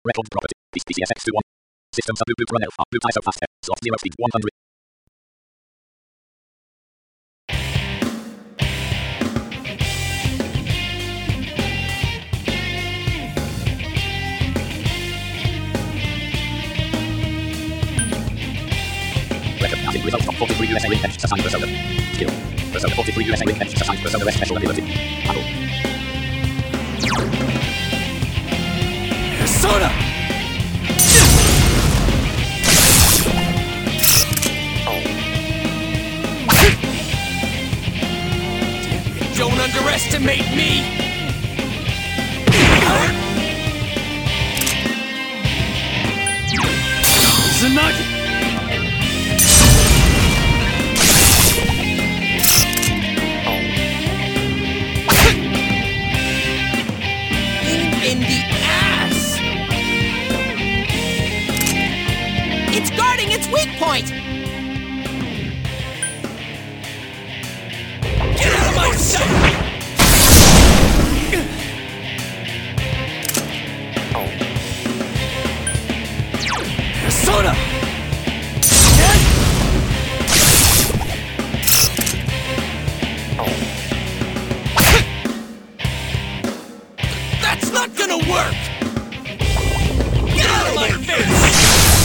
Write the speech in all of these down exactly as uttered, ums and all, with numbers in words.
Record property. P C S X two one. System sub boot run alpha. Boot I S O fast. Slot zero speed one hundred. Recognizing results of forty-three U S A ring bench assigned persona. Skill. Persona forty-three U S A ring bench assigned persona S special ability. Panel. Persona! Don't underestimate me! Zanagi! In the ass! It's guarding its weak point! Get out of my sight! Persona! That's not gonna work! Get out of my face!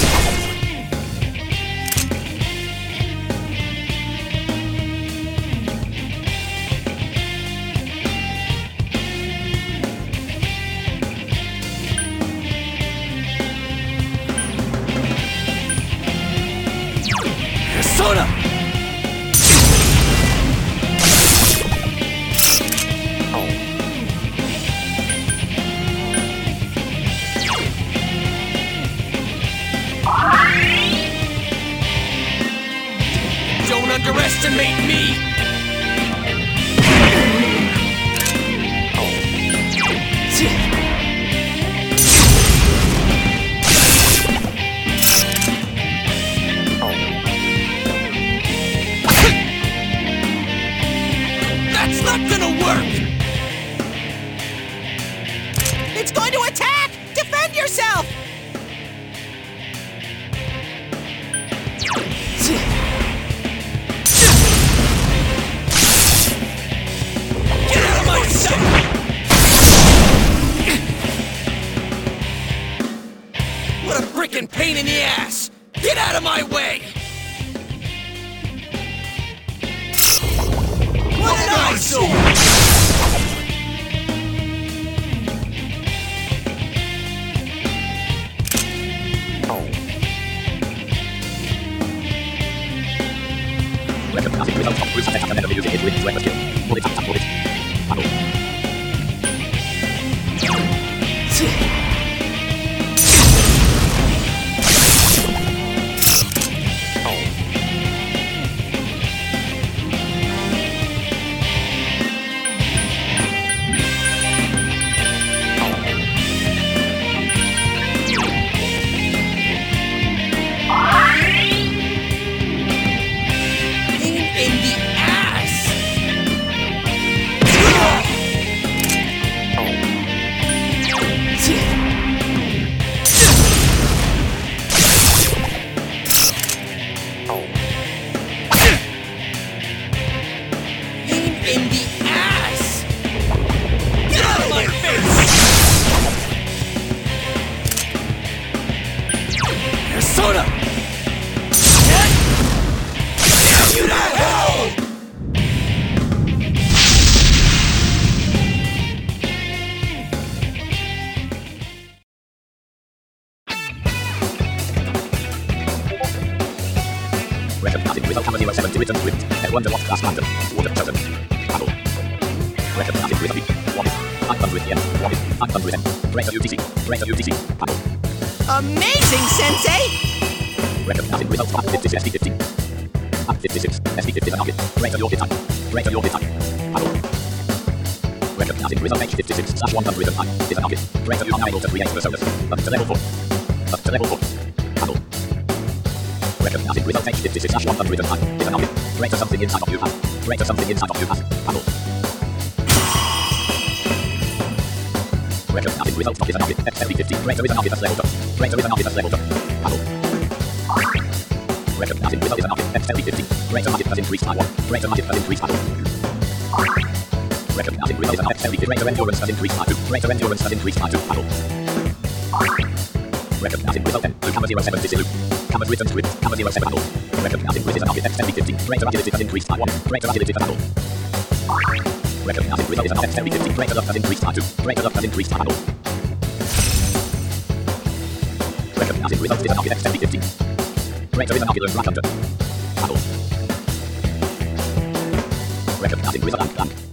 Persona! Don't underestimate me! That's not gonna work! It's going to attack! Defend yourself! Get out of my sight! What a frickin' pain in the ass! Get out of my way! What an eyesore! Recognizing results of Bruce attack and enemy using his wings weapon skill. Bullet tap tap bullet. Panel. In the ass! Pain in the ass! Get out of my face! Persona! Damn you to hell! Recognizing result hammer zero seven to return swift. And wonder what class random. Water chosen. Panel. Recognizing result one. nine hundred yen. one. nine hundred yen. Greater U T C. Greater U T C. Panel. Amazing, Sensei! Recognizing results of fifty-six S D fifteen. And fifty-six S D fifty target. Greater your hit time. Greater your hit time. Panel. Recognizing result H fifty-six slash one hundred nine is a target. Greater you are now able to create personas. Up to level four. Up to level four. Panel. Recognizing result H fifty-six slash one hundred nine is a target. Greater something inside of you has. Greater something inside of you has. Panel. Recognizing result not is an object. X L V fifty. Greater is an object as level two. Greater is an object as level two. Panel. Recognizing result is an object. X L V fifty. Greater object has increased by one. Greater object has increased by two. Recognizing result is an object. X L V fifty. Greater endurance has increased by two. Greater endurance has increased by two. Panel. Recognizing result ten. To camera zero seven this is loop. Camera written script. Camera zero seven panel. Recognizing grid is an object. X L V fifty. Greater agility has increased by one. Greater agility has panel. Recognizing result is an object. X L V fifty. Greater love has increased by two. Greater love has increased by panel. Recognizing result is an object. X L V fifty. Greater is an ocular right under. Panel. Recognizing result and blank.